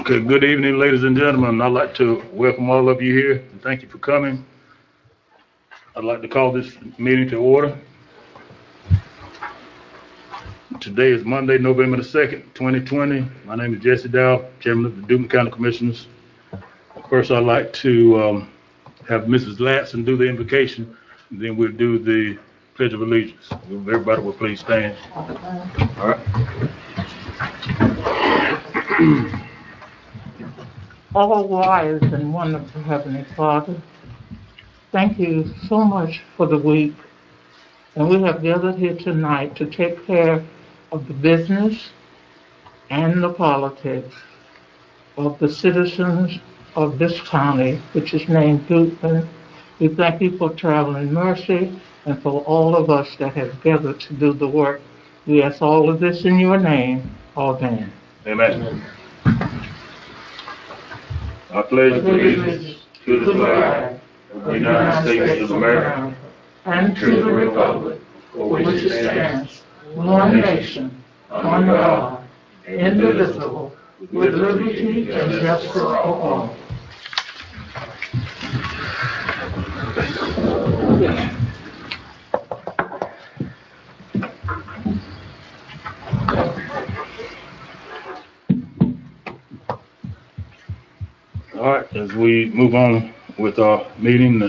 Okay, good evening, ladies and gentlemen. I'd like to welcome all of you here and thank you for coming. I'd like to call this meeting to order. Today is Monday, November the 2nd, 2020. My name is Jesse Dow, Chairman of the Duplin County Commissioners. First, I'd like to have Mrs. Latson do the invocation, and then we'll do the Pledge of Allegiance. Everybody will please stand. All right. All wise and wonderful Heavenly Father, thank you so much for the week. And we have gathered here tonight to take care of the business and the politics of the citizens of this county, which is named Duplin. We thank you for traveling mercy and for all of us that have gathered to do the work. We ask all of this in your name. Amen. Amen. I pledge allegiance to the flag of the United States of America and to the republic for which it stands, one nation, under God, indivisible, with liberty and justice for all. All right, as we move on with our meeting,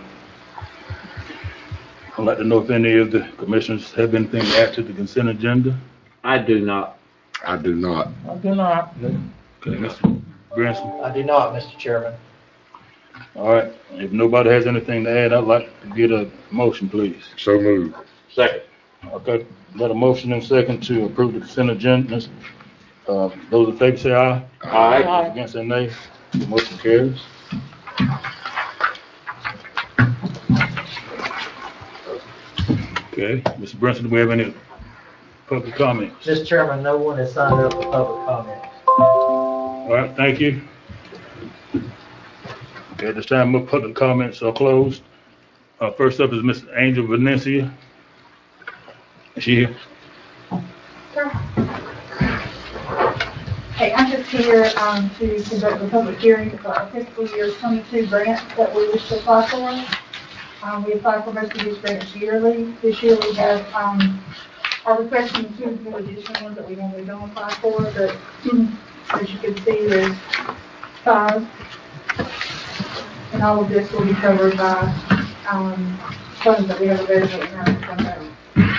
I'd like to know if any of the commissioners have anything to add to the consent agenda. I do not. I do not. I do not. Okay, Mr. Branson. I do not, Mr. Chairman. All right, if nobody has anything to add, I'd like to get a motion, please. So moved. Second. Okay, got a motion and second to approve the consent agenda. Those in favor say aye. Aye. Those against say nay. Motion carries. Okay, Mr. Branson, do we have any public comments? Mr. Chairman, no one has signed up for public comment. All right, thank you. Okay, at this time, my public comments are closed. First up is Ms. Angel Venecia. Is she here? Hey, I'm just here to conduct the public hearing for our fiscal year 22 grant that we wish to apply for. We apply for most of these grants yearly. This year we have, are requesting 2 new additional ones that we normally don't apply for, but as you can see, there's 5. And all of this will be covered by funds that we have available in our fund.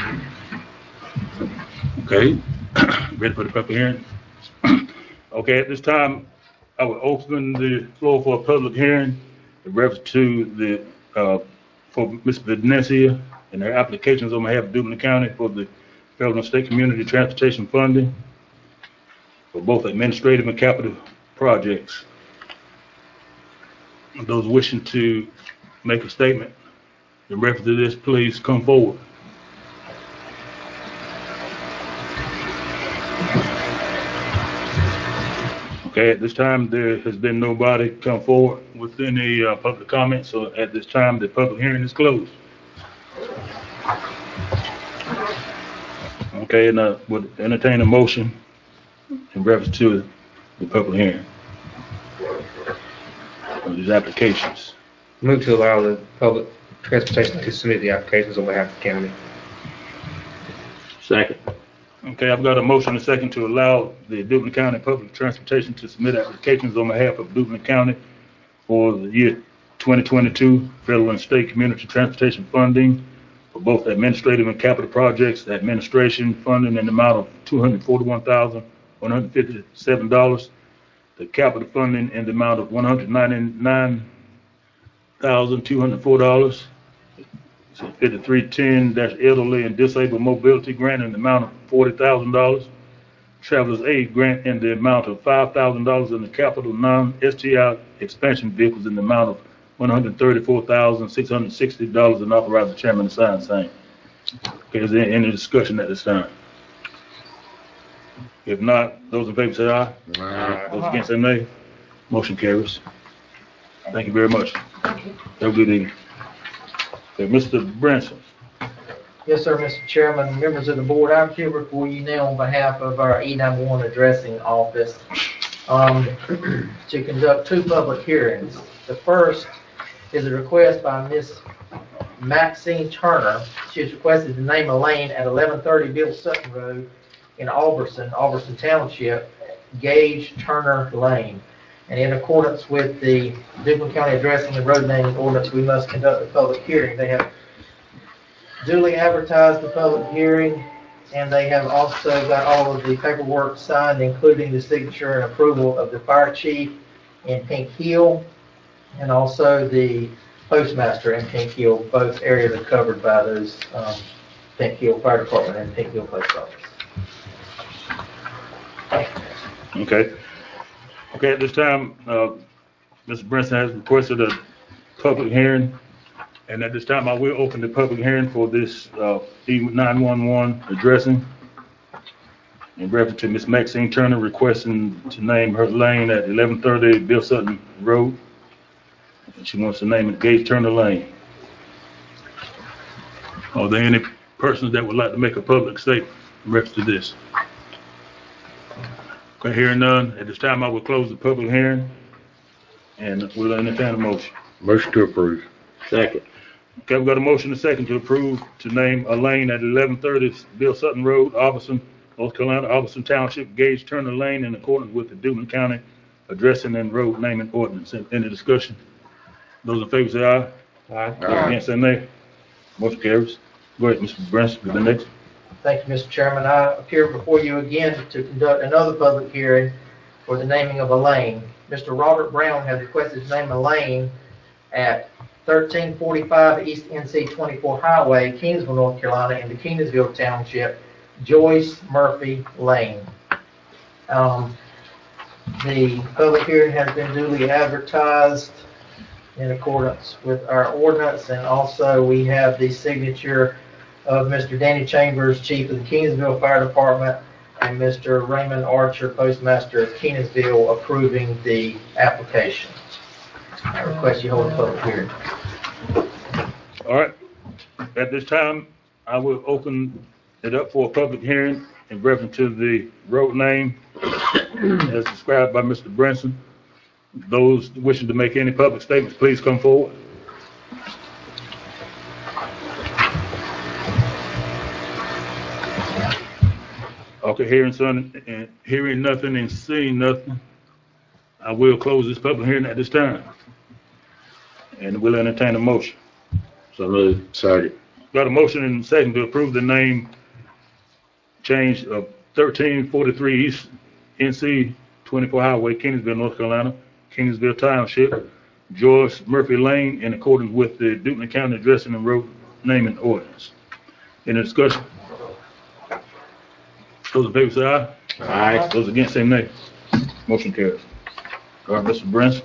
Okay, ready for the public hearing? Okay, at this time, I will open the floor for a public hearing in reference to the, for Ms. Venecia and their applications on behalf of Duplin County for the federal and state community transportation funding for both administrative and capital projects. Those wishing to make a statement in reference to this, please come forward. Okay, at this time, there has been nobody come forward with any public comments, so at this time, the public hearing is closed. Okay, and I would entertain a motion in reference to the public hearing of these applications. Move to allow the public transportation to submit the applications on behalf of the county. Second. Okay, I've got a motion and a second to allow the Duplin County Public Transportation to submit applications on behalf of Duplin County for the year 2022 federal and state community transportation funding for both administrative and capital projects. The administration funding in the amount of $241,157. The capital funding in the amount of $199,204. 5310-elderly and disabled mobility grant in the amount of $40,000. Travelers aid grant in the amount of $5,000 in the capital non-STI expansion vehicles in the amount of $134,660 and authorize the chairman to sign same. Okay, is there any discussion at this time? If not, those in favor say aye. Aye. Those against say nay. Motion carries. Thank you very much. Have a good evening. Okay, Mr. Branson. Yes, sir, Mr. Chairman, members of the board, I'm here before you now on behalf of our E91 addressing office. to conduct two public hearings. The first is a request by Ms. Maxine Turner. She has requested to name a lane at 1130 Bill Sutton Road in Alberson Township, Gage Turner Lane. And in accordance with the Duplin County Addressing and Road Naming Ordinance, we must conduct a public hearing. They have duly advertised the public hearing, and they have also got all of the paperwork signed, including the signature and approval of the fire chief in Pink Hill, and also the postmaster in Pink Hill. Both areas are covered by those Pink Hill Fire Department and Pink Hill Post Office. Okay. Okay, at this time, Mr. Brinson has requested a public hearing, and at this time, I will open the public hearing for this E911 addressing in reference to Ms. Maxine Turner requesting to name her lane at 1130 Bill Sutton Road. And she wants to name it Gage Turner Lane. Are there any persons that would like to make a public statement in reference to this? Okay, hearing none, at this time I will close the public hearing and we'll entertain a motion. Motion to approve. Second. Okay, we've got a motion and a second to approve to name a lane at 1130 Bill Sutton Road, Alberson, North Carolina, Alberson Township, Gage Turner Lane in accordance with the Duplin County Addressing and Road Naming Ordinance. Any discussion? Those in favor say aye. Aye. Those against say nay. Motion carries. Go ahead, Mr. Branson, the next. Thank you, Mr. Chairman. I appear before you again to conduct another public hearing for the naming of a lane. Mr. Robert Brown has requested to name a lane at 1345 East NC 24 Highway, Keansville, North Carolina, in the Keansville Township, Joyce Murphy Lane. The public hearing has been duly advertised in accordance with our ordinance, and also we have the signature of Mr. Danny Chambers, Chief of the Keansville Fire Department, and Mr. Raymond Archer, Postmaster of Keansville, approving the application. I request you hold a public hearing. All right. At this time, I will open it up for a public hearing in reference to the road name as described by Mr. Branson. Those wishing to make any public statements, please come forward. Okay, hearing nothing and seeing nothing, I will close this public hearing at this time. And we'll entertain a motion. So moved. Second. Got a motion and a second to approve the name change of 1343 East NC 24 Highway, Keansville, North Carolina, Keansville Township, Joyce Murphy Lane, in accordance with the Duplin County Addressing and Road Naming Ordinance. Any discussion? Those in favor say aye. Aye. Those against say nay. Motion carries. All right, Mr. Branson.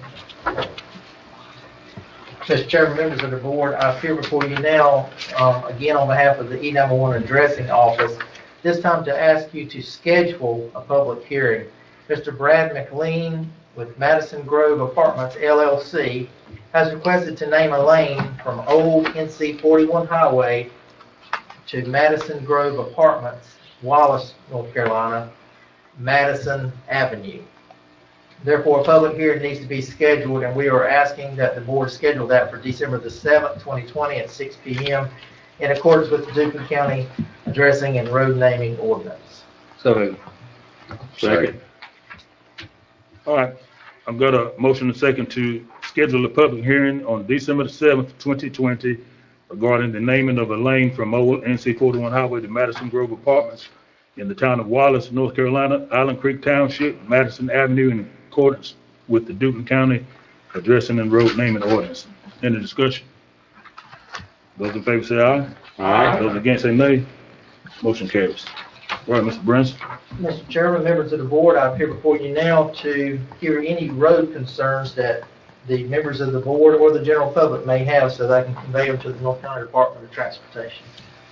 Mr. Chairman, members of the board, I appear before you now, again on behalf of the E911 Addressing Office, this time to ask you to schedule a public hearing. Mr. Brad McLean with Madison Grove Apartments LLC has requested to name a lane from Old NC 41 Highway to Madison Grove Apartments, Wallace, North Carolina, Madison Avenue. Therefore, a public hearing needs to be scheduled, and we are asking that the board schedule that for December the 7th, 2020 at 6 p.m. in accordance with the Duplin County Addressing and Road Naming Ordinance. So moved. Second. All right, I've got a motion and a second to schedule a public hearing on December the 7th, 2020 regarding the naming of a lane from Old NC 41 Highway to Madison Grove Apartments in the town of Wallace, North Carolina, Island Creek Township, Madison Avenue, in accordance with the Duplin County Addressing and Road Naming Ordinance. Any discussion? Those in favor say aye. Aye. Those against say nay. Motion carries. All right, Mr. Branson. Mr. Chairman, members of the board, I appear before you now to hear any road concerns that the members of the board or the general public may have so that I can convey them to the North Carolina Department of Transportation.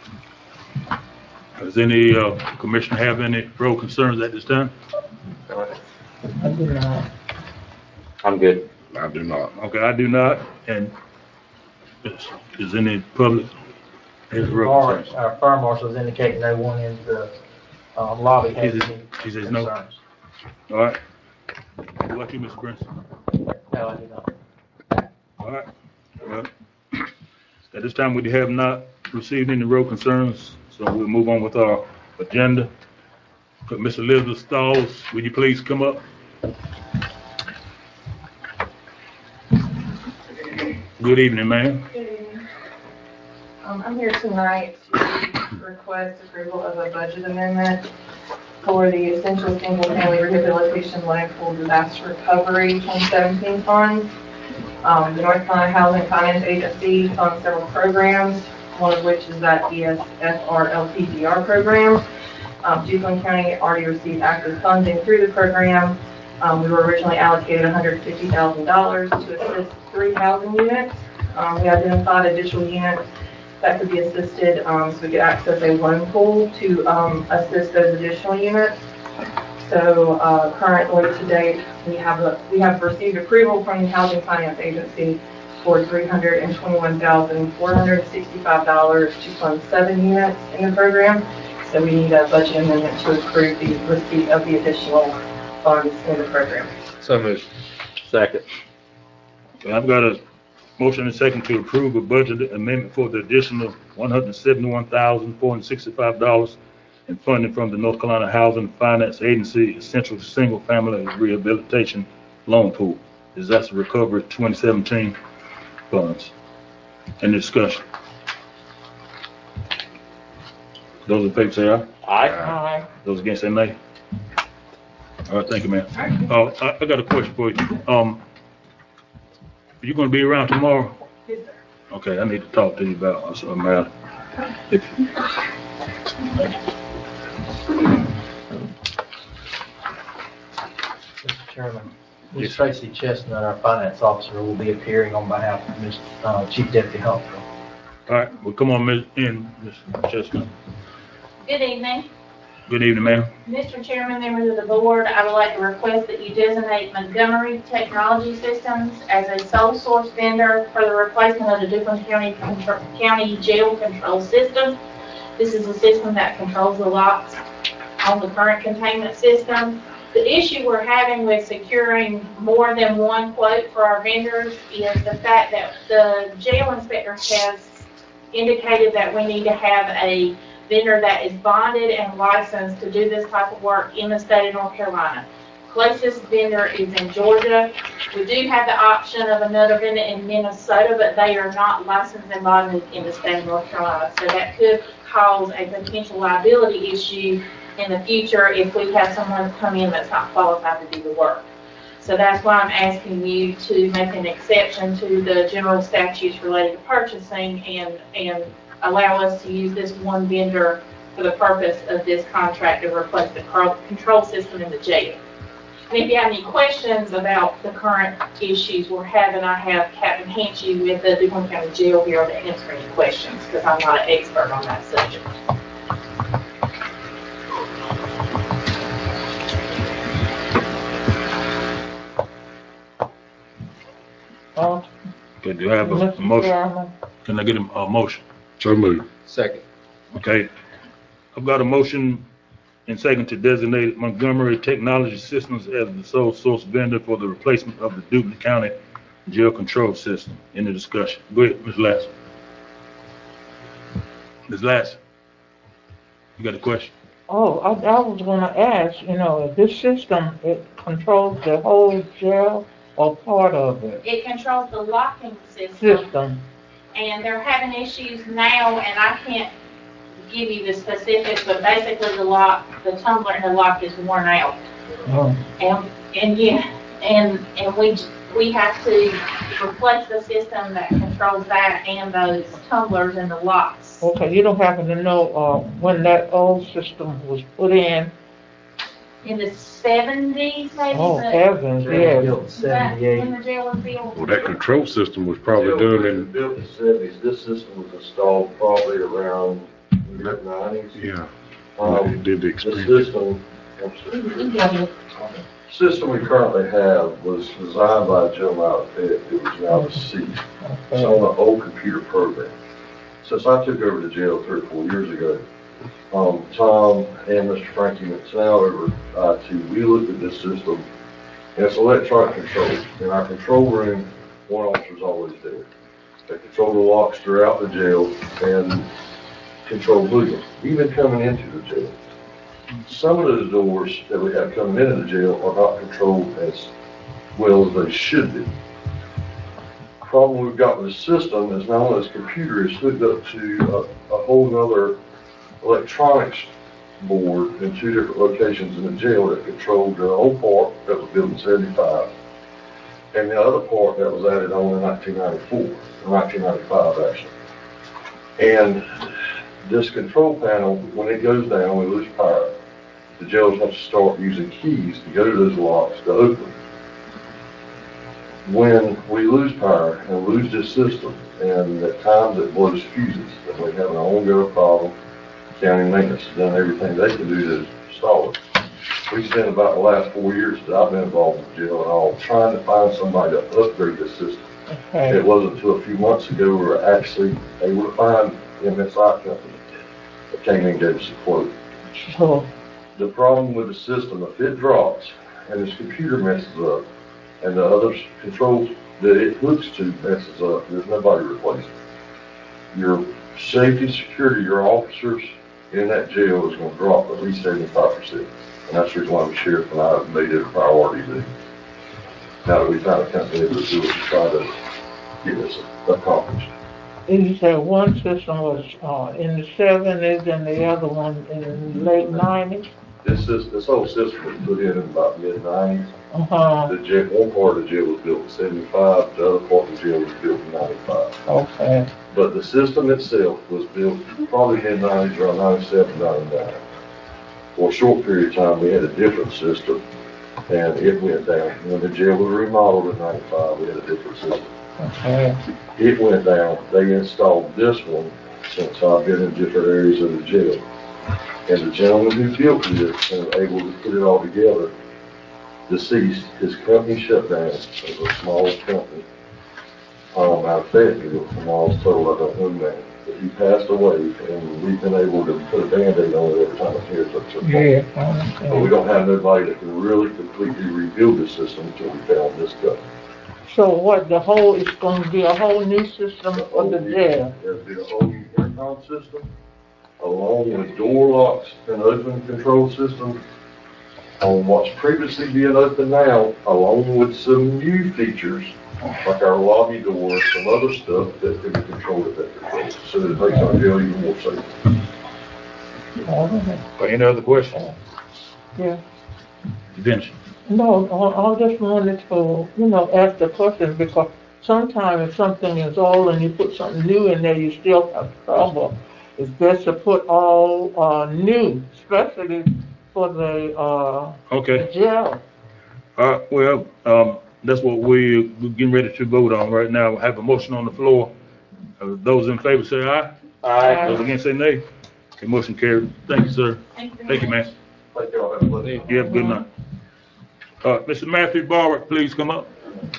Does any commissioner have any road concerns at this time? I do not. I'm good. I do not. Okay, I do not. And is any public has road concerns? Our fire marshals indicate no one in the lobby has any He says no. concerns. All right. What about you, Mr. Prince? No, I do not. All right. Well, at this time, we have not received any road concerns, so we'll move on with our agenda. Could Ms. Elizabeth Stalls, will you please come up? Good evening, ma'am. Good evening. I'm here tonight to request approval of a budget amendment for the Essential Single Family Rehabilitation Loan Pool Disaster Recovery 2017 Fund. The North Carolina Housing Finance Agency funds several programs, one of which is that ESFR LPDR program. Duplin County already received active funding through the program. We were originally allocated $150,000 to assist 3 housing units. We identified additional units that could be assisted, so we could access a loan pool to assist those additional units. So currently to date, we have received approval from the Housing Finance Agency for $321,465 to fund 7 units in the program. So we need a budget amendment to approve the receipt of the additional funds in the program. So moved. Second. Okay, I've got a motion and second to approve a budget amendment for the additional $171,465 in funding from the North Carolina Housing Finance Agency Essential Single Family Rehabilitation Loan Pool. Disaster Recovery 2017 funds. Any discussion? Those in favor say aye. Aye. Those against say nay. All right, thank you, ma'am. I got a question for you. Are you going to be around tomorrow? Yes, sir. Okay, I need to talk to you about some matter. Mr. Chairman, Ms. Tracy Chestnut, our finance officer, will be appearing on behalf of Ms. Chief Deputy Humphrey. All right, well, come on, Ms. Chestnut. Good evening. Good evening, ma'am. Mr. Chairman, members of the board, I would like to request that you designate Montgomery Technology Systems as a sole source vendor for the replacement of the Duplin County Jail Control System. This is a system that controls the locks on the current containment system. The issue we're having with securing more than one quote for our vendors is the fact that the jail inspector has indicated that we need to have a vendor that is bonded and licensed to do this type of work in the state of North Carolina. Closest vendor is in Georgia. We do have the option of another vendor in Minnesota, but they are not licensed and bonded in the state of North Carolina. So that could cause a potential liability issue in the future if we have someone come in that's not qualified to do the work. So that's why I'm asking you to make an exception to the general statutes related to purchasing and allow us to use this one vendor for the purpose of this contract to replace the control system in the jail. And if you have any questions about the current issues we're having, I have Captain Hanchy with the Duplin County Jail here to answer any questions because I'm not an expert on that subject. Okay, do you have a Mr. motion? Chairman. Can I get a motion? So moved. Second. Okay, I've got a motion and second to designate Montgomery Technology Systems as the sole source vendor for the replacement of the Duplin County Jail Control System. Any discussion? Go ahead, Ms. Lass. Ms. Lass, you got a question? Oh, I was gonna ask, if this system, it controls the whole jail or part of it? It controls the locking system. System. And they're having issues now, and I can't give you the specifics, but basically the tumbler in the lock is worn out. Oh. And we have to replace the system that controls that and those tumblers in the locks. Okay, you don't happen to know, when that old system was put in? In the 70s, maybe? Oh, heavens, yes. Built in 78. When the jail was built. Well, that control system was probably done in, Built in the 70s. This system was installed probably around the mid-90s. yeah. Um, Did the The expansion. system we currently have was designed by a gentleman out of Fayette who is now deceased. It's on an old computer program. Since I took over the jail 3 or 4 years ago, Tom and Mr. Frankie McSnell over IT, we looked at this system And it's electronic control. In our control room, one officer's always there. They control the locks throughout the jail and control movement, even coming into the jail. Some of those doors that we have coming into the jail are not controlled as well as they should be. The problem we've got with the system is now this computer is hooked up to a whole other electronics board in 2 different locations in the jail that controlled the old part that was built in 75 and the other part that was added on in 1994, or 1995 actually. And this control panel, when it goes down, we lose power. The jailers have to start using keys to go to those locks to open. When we lose power and lose this system, and at times it blows fuses, and we have an ongoing problem, county maintenance has done everything they can do to stall it. We spent about the last 4 years that I've been involved in the jail and all trying to find somebody to upgrade this system. Okay. It wasn't until a few months ago we were actually able to find MSI company that came in and gave us a quote. So, The problem with the system, if it drops and this computer messes up and the other controls that it hooks to messes up, there's nobody to replace it. Your safety, security, your officers in that jail is going to drop at least 75%. And that's the reason why the sheriff and I have made it a priority to, now that we found a company that would do it to try to get this accomplished. you said one system was in the 70s and the other one in the late 90s? This whole system was put in about mid-90s. Uh-huh. The jail, one part of the jail was built in 75, the other part of the jail was built in 95. Okay. But the system itself was built probably mid-90s, around 97, 99. For a short period of time, we had a different system, and it went down. When the jail was remodeled in 95, we had a different system. Okay. It went down. They installed this one since I've been in different areas of the jail. And the gentleman who built this and was able to put it all together, deceased, his company shut down. It was a small company out of Fayetteville, and I was told I don't know that. But he passed away, and we've been able to put a Band-Aid on it every time it tears up to the Yeah, I But we understand. don't have nobody that can really completely rebuild the system until we found this guy. So what, it's going to be a whole new system for the jail? There'll be a whole new intercom system, along with door locks and open control system on what's previously being open now, along with some new features, like our lobby door, some other stuff that can be controlled at that control, so that it makes our jail even more safe. All right. Any other questions? Yeah. Dennis? No, I just wanted to, ask the question because sometimes if something is old and you put something new in there, you still have trouble. It's best to put all new, especially for the Okay. jail. Well, that's what we're getting ready to vote on right now. I have a motion on the floor. Those in favor say aye. Aye. Those against say nay. The motion carried. Thank you, sir. Thank you, man. Thank y'all. Have a blessed day. You have a good night. Mr. Matthew Barwick, please come up.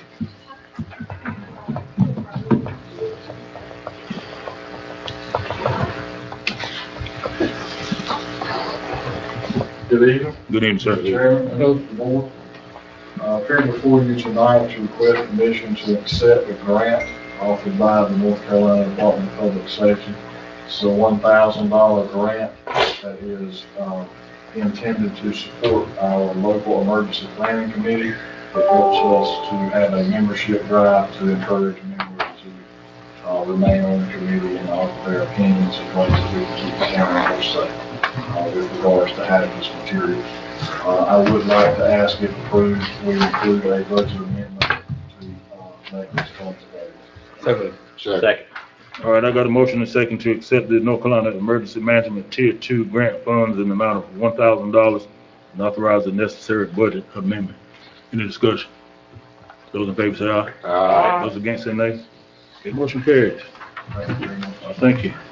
Good evening. Good evening, sir. Mr. Chairman, members of the board. Appearing before you tonight to request permission to accept a grant offered by the North Carolina Department of Public Safety. It's a $1,000 grant that is intended to support our local emergency planning committee. It helps us to have a membership drive to encourage members to remain on the committee and offer their opinions of ways that we can keep the county more safe with regards to hazardous materials. I would like to ask if approved, we include a budget amendment to make this funds available. Second. All right, I got a motion and second to accept the North Carolina Emergency Management Tier 2 grant funds in the amount of $1,000 and authorize the necessary budget amendment. Any discussion? Those in favor say aye. Aye. Those against say nay. Okay, motion carries. Thank you very much. Thank you.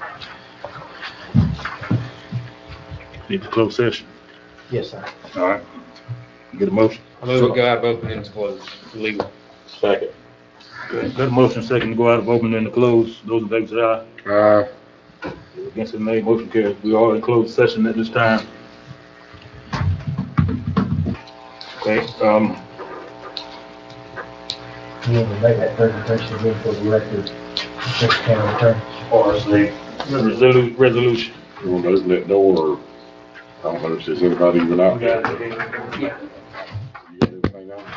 Need to close session. Yes, sir. All right. Get a motion. I move to go out of open and close. Legal. Second. Got a motion second to go out of open and to close. Those in favor say aye. Aye. Against the nay, motion carries. We are in closed session at this time. Okay, You want to make that presentation again for the record, Mr. County Attorney? Or is the resolution? You want to open that door, or I don't know if there's anybody even out there. Yeah. You got anything else?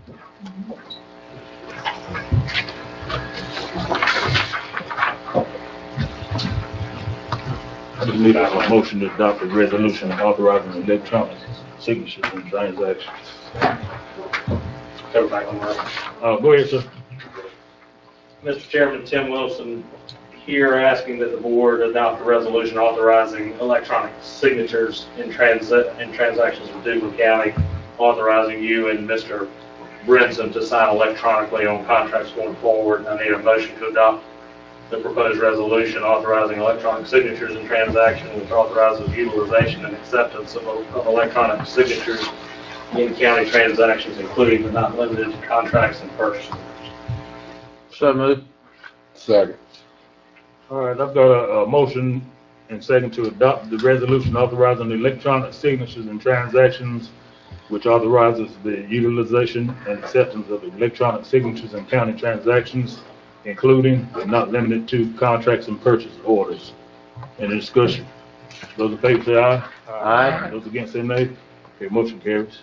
I just need a motion to adopt the resolution authorizing electronic signatures and transactions. Everybody can work. Go ahead, sir. Mr. Chairman, Tim Wilson here asking that the board adopt a resolution authorizing electronic signatures in transactions with Duplin County, authorizing you and Mr. Brinson to sign electronically on contracts going forward. I need a motion to adopt the proposed resolution authorizing electronic signatures in transactions, which authorizes utilization and acceptance of electronic signatures in county transactions, including but not limited to contracts and purchase orders. So moved. Second. All right, I've got a motion and second to adopt the resolution authorizing electronic signatures and transactions, which authorizes the utilization and acceptance of electronic signatures in county transactions, including but not limited to contracts and purchase orders. Any discussion? Those in favor say aye. Aye. Those against say nay. Okay, motion carries.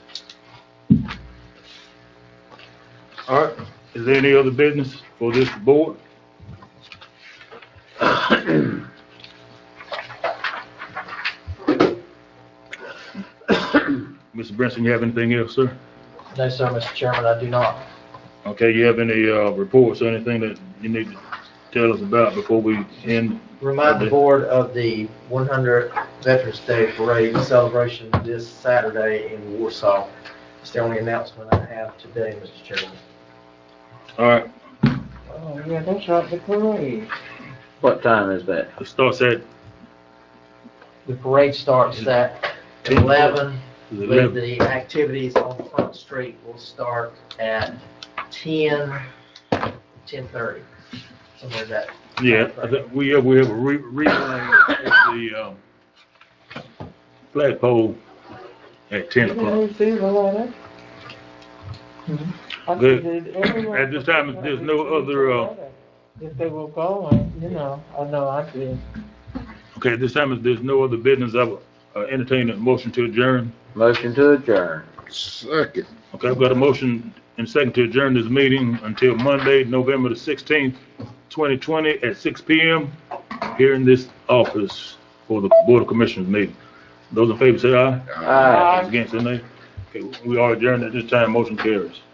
All right, is there any other business for this board? Mr. Brinson, you have anything else, sir? No, sir, Mr. Chairman, I do not. Okay, you have any reports or anything that you need to tell us about before we end? Remind the board of the 100th Veterans Day Parade celebration this Saturday in Warsaw. It's the only announcement I have today, Mr. Chairman. All right, Oh, yeah, that's right, the parade. What time is that? it starts at The parade starts at 11, but 11. the activities on Front Street will start at 10:30, somewhere like that. Yeah, I think we have a relaying at the flagpole at 10 You o'clock. didn't receive a letter? I Good. did everyone- At this time, if there's no other, If they were going, I know I did. okay, at this time, if there's no other business, I will entertain a motion to adjourn. Motion to adjourn. Second. Okay, I've got a motion and second to adjourn this meeting until Monday, November the 16th, 2020 at 6 p.m. here in this office for the Board of Commissioners meeting. Those in favor say aye. Aye. Those against say nay. Okay, we are adjourned at this time. Motion carries.